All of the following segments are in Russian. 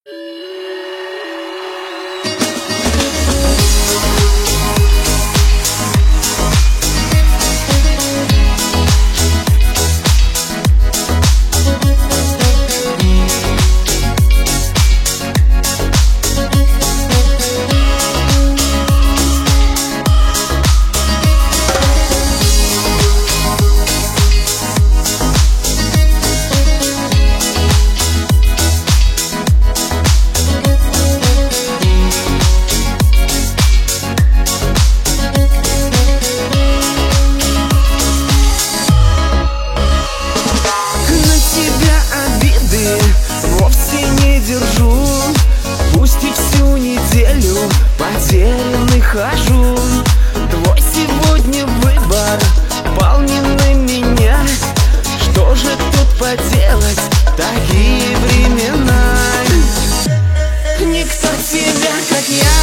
Потерянный хожу. Твой сегодня выбор пал не на меня. Что же тут поделать, такие времена. Никто тебя, как я,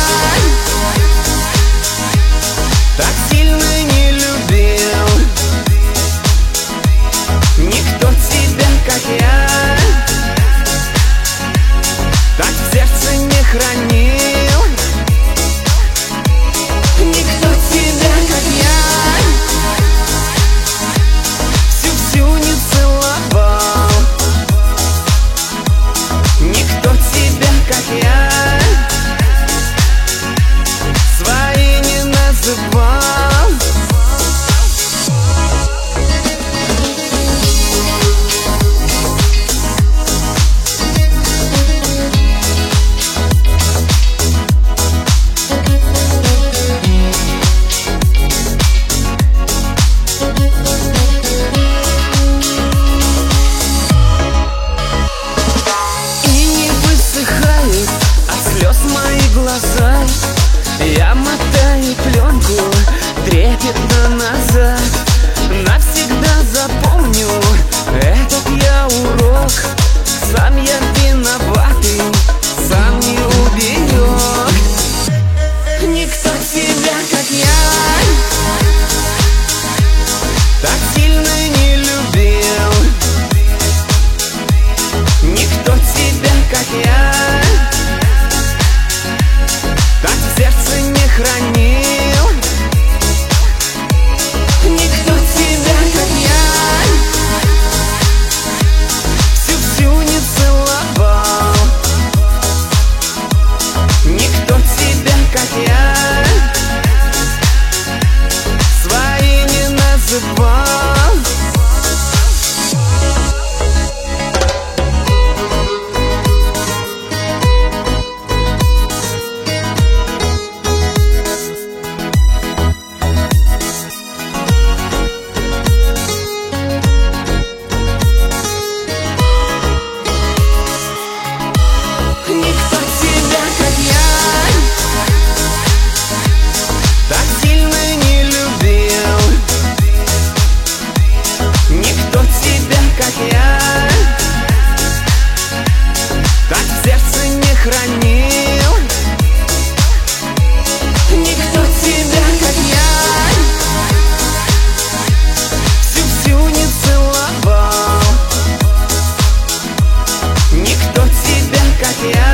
так сильно не любил. Никто тебя, как я, так в сердце не хранил. Никто тебя, как я, всю не целовал. Никто тебя, как я, своей не называл. Глаза, я мотаю пленку трепетно назад. Навсегда запомню этот я урок. Сам я виноватый, сам не уберег. Никто тебя, как я, так сильно не любил. Никто тебя, как я, так в сердце не хранил. Никто тебя, как я, всю не целовал. Никто тебя, как я, своей не называл. Хранил. Никто тебя, как я, всю не целовал. Никто тебя, как я,